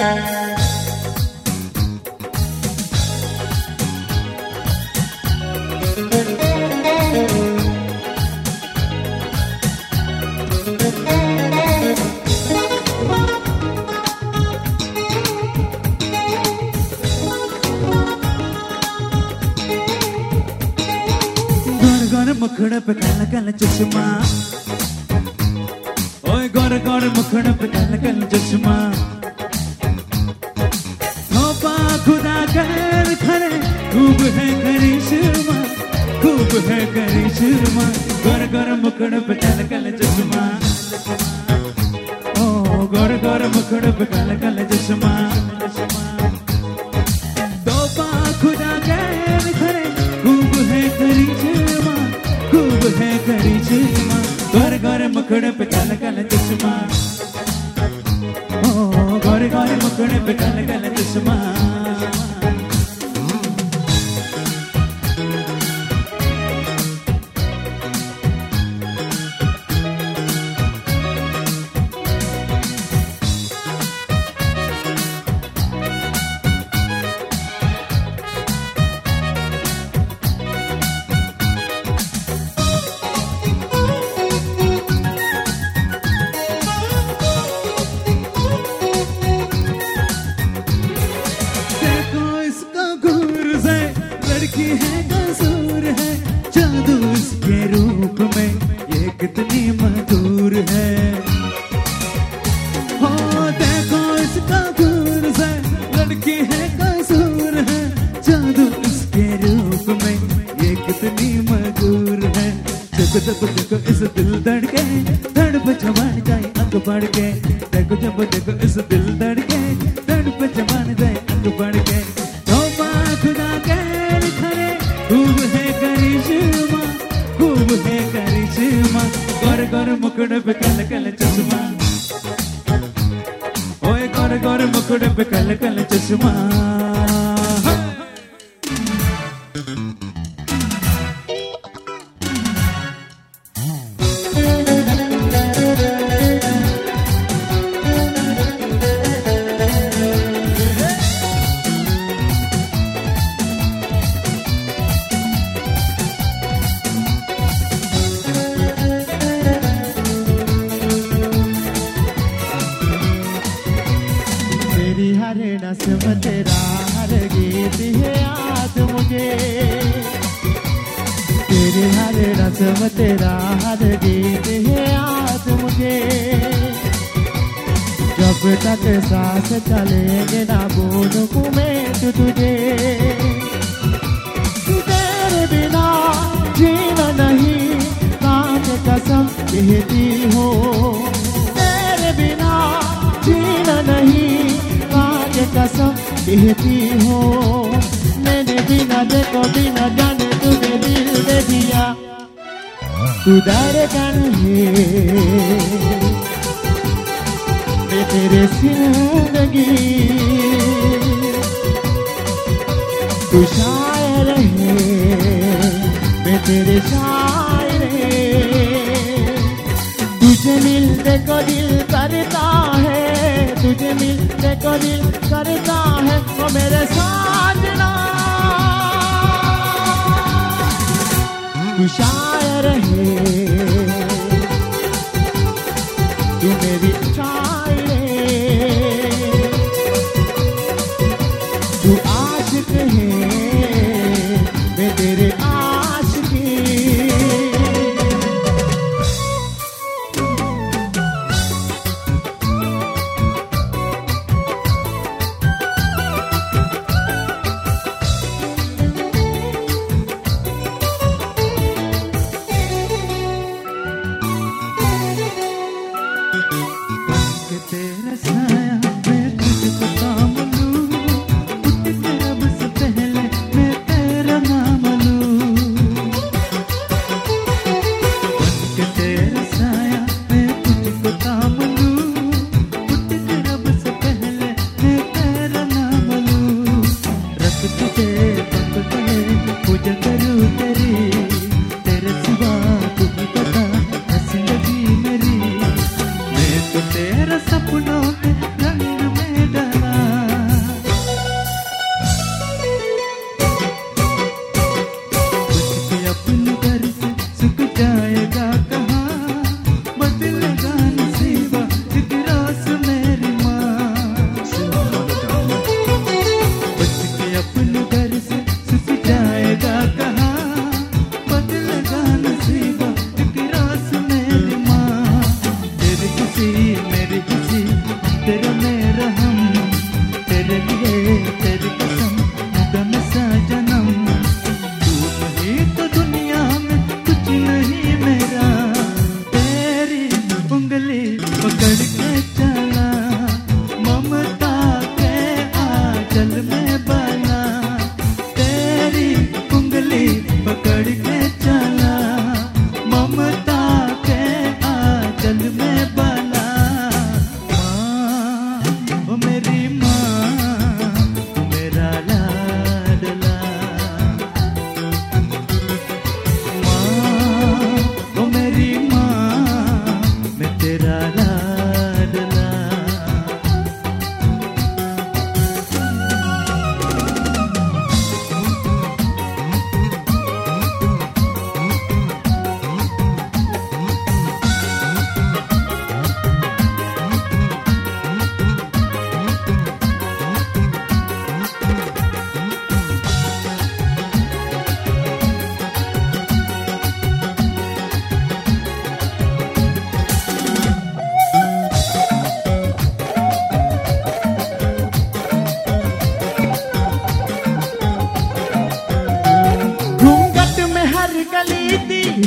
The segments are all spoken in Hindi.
मुखड़े पे काला काला चश्मा, ओए गोरे गोरे मुखड़े पे काला काला चश्मा, थोपा खुदा कर खरे, खूब है करिश्मा, खूब है करिश्मा, गोरे गोरे मुखड़े पे काला काला चश्मा, ओ गोरे गोरे मुखड़े पे काला काला चश्मा, थोपा खुदा कर खरे, खूब है करिश्मा, खूब है करिश्मा, गोरे गोरे मुखड़े पे काला काला चश्मा, ओ गोरे गोरे मुखड़े पे काला काला चश्मा। लड़की है कसूर है, जादू उसके रूप में ये कितनी मधुर है, हो देखो इसका गुर से, लड़की है कसूर है, जादू उसके रूप में ये कितनी मधुर है, जब जब देखो इस दिल धड़के, धड़ पे जवान जाए अंग बढ़ के, देखो जब देखो इस दिल धड़के, धड़ पे जवान जाए अंग बढ़ के, खुदा के खरे, खूब है करिश्मा, खूब है करिश्मा, गोरे गोरे मुकुट पे काला काला चश्मा, ओए गोरे गोरे मुकुट पे काला काला चश्मा। हरे नस्म तेरा हर गीत है याद मुझे, तेरे हरे नस्म तेरा हर गीत है याद मुझे, जब तक सांस चलेंगे ना भूलूं मैं तुझे, तेरे बिना जीना नहीं कांच कसम कहती हो, तेरे बिना जीना नहीं कसम कहती हो, मैंने बिना देखो बिना जाने तुझे दिल दे दिया, तू धड़कन है मैं तेरे जिंदगी, तू शायर है मैं तेरे शायर, तुझे मिलने को दिल करता है, तुझे मिलने को दिल करता है, वो मेरे साजना, तू शायर है, तू मेरी शायर है, तू आशिक है मैं तेरे आशिकी। सपनों में रंग में डाला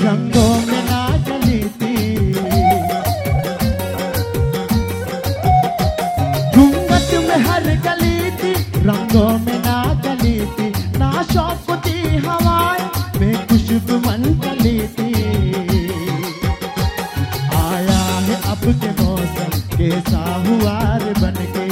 रंगों में ना जली थी, घूंघट में हर गली थी, रंगों में ना गली थी, ना शौक थी हवाएं में खुशबू मन चली थी। आया है अब के मौसम के साहुआर बन के,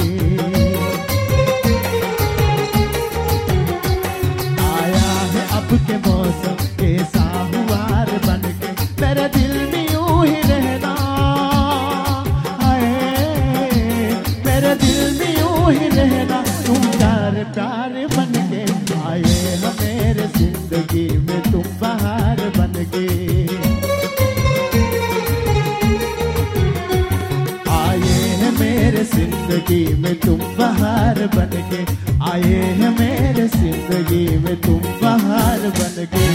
आया है अब के मौसम के साहुआर बन के, मेरे दिल में यूं ही रहना, हाय मेरे दिल में यूं ही रहना, तुम प्यार प्यार बन के आए हो मेरे जिंदगी में, तुम बहार बन के आए हैं मेरे जिंदगी में, तुम बहार बन के आए हैं मेरे जिंदगी में, तुम बहार बन के।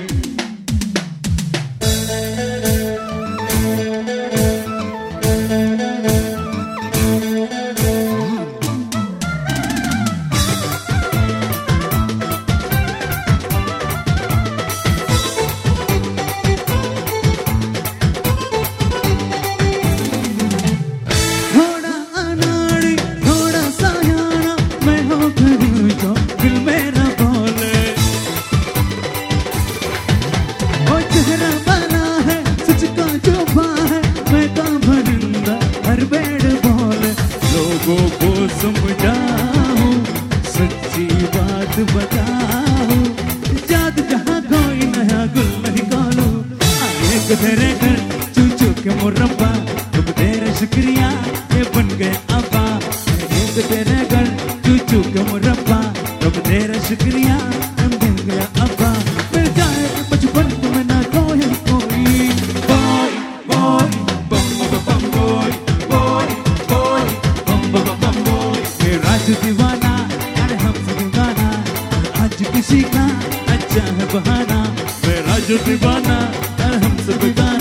थोड़ा अनाड़ी थोड़ा सयाना मैं हो करूं जो दिल मेरा बोले, वो चेहरा बना है सच का छुपा है, मैं का भरिंदा हर बेड़ बोले, लोगों को समझाऊं सच्ची बात बताऊं, जादू जहां कोई नया गुल नहीं खोलूं, आए को तेरे घर चू चू के मुरब्बा, तुम तेरा शुक्रिया ये बन गए अब्बा, एक तेरे घर चू चू के मुरब्बा, तुम तेरा शुक्रिया हम बन गया अब्बा, मिल जाए बचपन में ना कोई कोई, बॉय बॉय बम बम बम बॉय बॉय बॉय बम बम बम बॉय, मेरा जो दीवाना अरे हमसे दीवाना, आज किसी का अच्छा है बहाना, मेरा जो दीवाना अरे हमसे बेगाना।